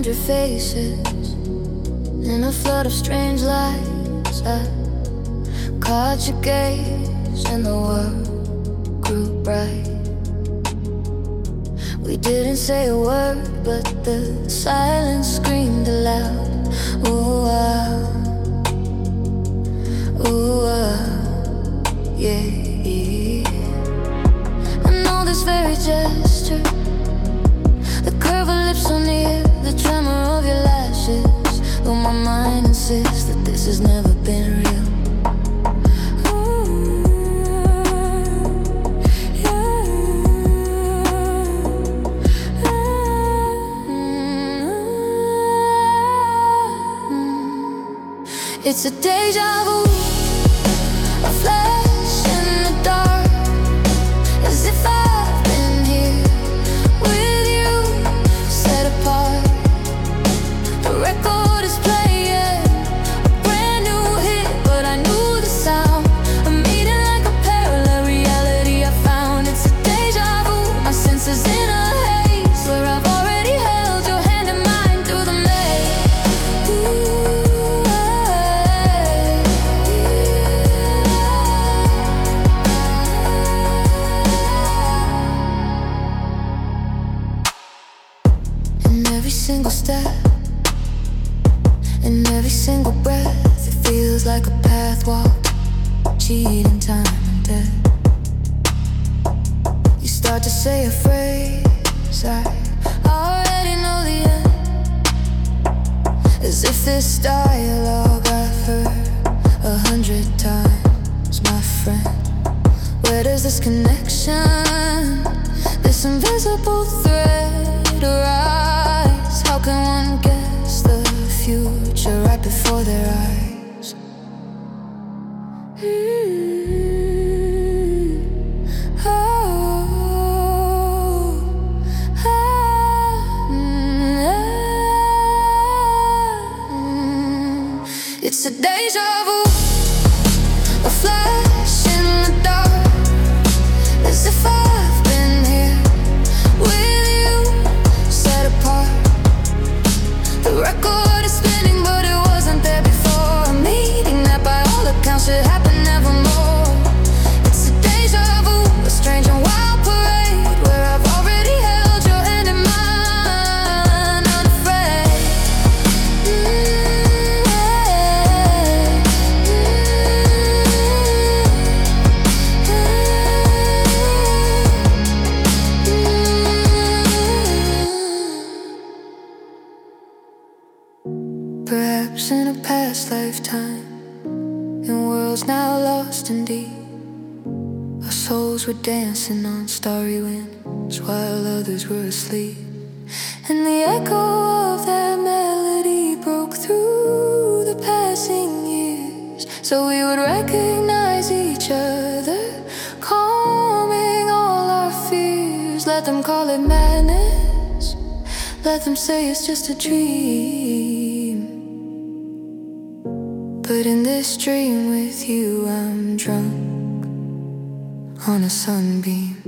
100 faces in a flood of strange lights. I caught your gaze and the world grew bright. We didn't say a word, but the silence screamed aloud. Ooh, ooh, yeah. I know this very gesture, the curve of lips so near, the tremor of your lashes, though my mind insists that this has never been real. It's a deja vu, a flash in the dark, as if I've been here with you, set apart. The record is playing a brand new hit, but I knew the sound. I'm meeting like a parallel reality I found. It's a deja vu, my senses in a haze, where I've already held your hand in mine through the maze. Every single step, in every single breath, it feels like a path walked, cheating time and death. You start to say a phrase, I already know the end, as if this dialogue I've heard 100 times, my friend. Where does this connection, this invisible thread arise? How can one guess the future right before their eyes? It's a deja vu, a flash in the dark, as if I've been here with you, set apart. The record is spinning, but it wasn't there before. A meeting that by all accounts should happen nevermore. It's a deja vu, a strange and wild parade, where I've already held your hand in mine, unafraid. Perhaps in a past lifetime, in worlds now lost and deep, our souls were dancing on starry winds while others were asleep. And the echo of that melody broke through the passing years, so we would recognize each other, calming all our fears. Let them call it madness, let them say it's just a dream. But in this dream with you, I'm drunk on a sunbeam.